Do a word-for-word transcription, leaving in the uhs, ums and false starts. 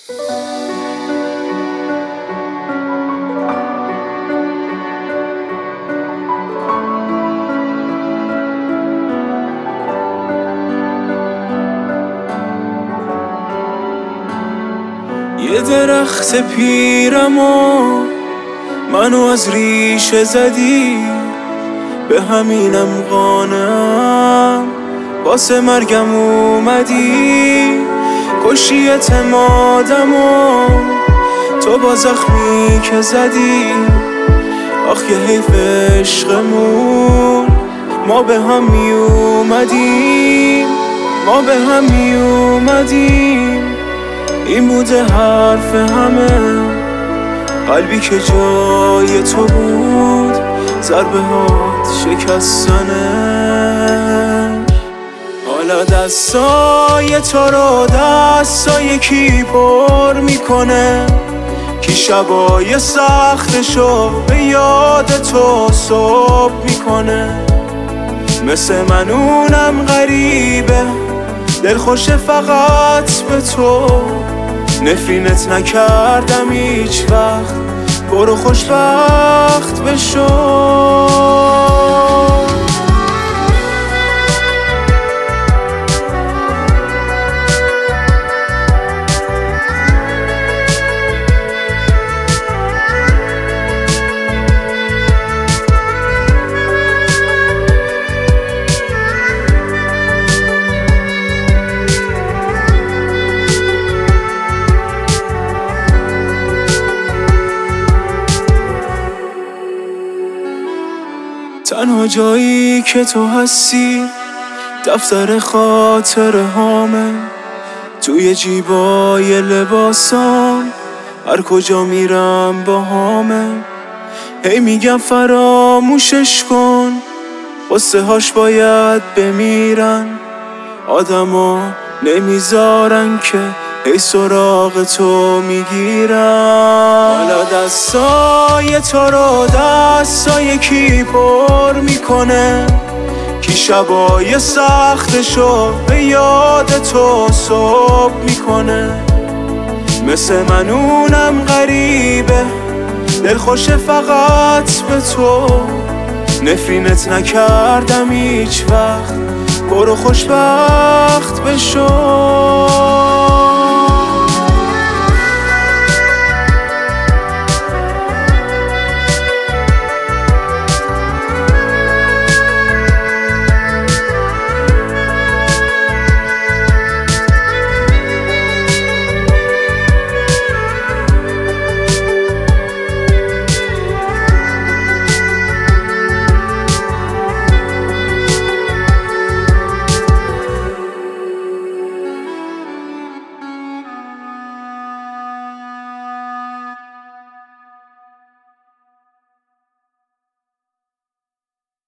یه درخت پیرم و منو از ریشه زدی، به همینم قانم واسه مرگم اومدی. کشی اعتمادم و تو با زخمی که زدی، آخ یه حیف عشقمون، ما به هم می اومدیم، ما به هم می اومدیم. این بوده حرف همه، قلبی که جای تو بود ضربه هات شکستنه. حالا دستای تو رو دستای کی پر میکنه، کی شبای سختشو به یاد تو صبح میکنه. مثل من اونم غریبه، دلخوش فقط به تو، نفرینت نکردم هیچ وقت، برو خوشبخت بشو. تنها جایی که تو هستی دفتر خاطره هامه، توی جیبای لباسام هر کجا میرم با هامه. هی میگم فراموشش کن، قصه هاش باید بمیرن، آدما نمیذارن که ای سراغ تو میگیرم. حالا دستای تو رو دستای کی پر میکنه، کی شبای سختشو به یاد تو صبح میکنه. مثل من اونم غریبه، دلخوش فقط به تو، نفرینت نکردم هیچ وقت، برو خوشبخت بشو.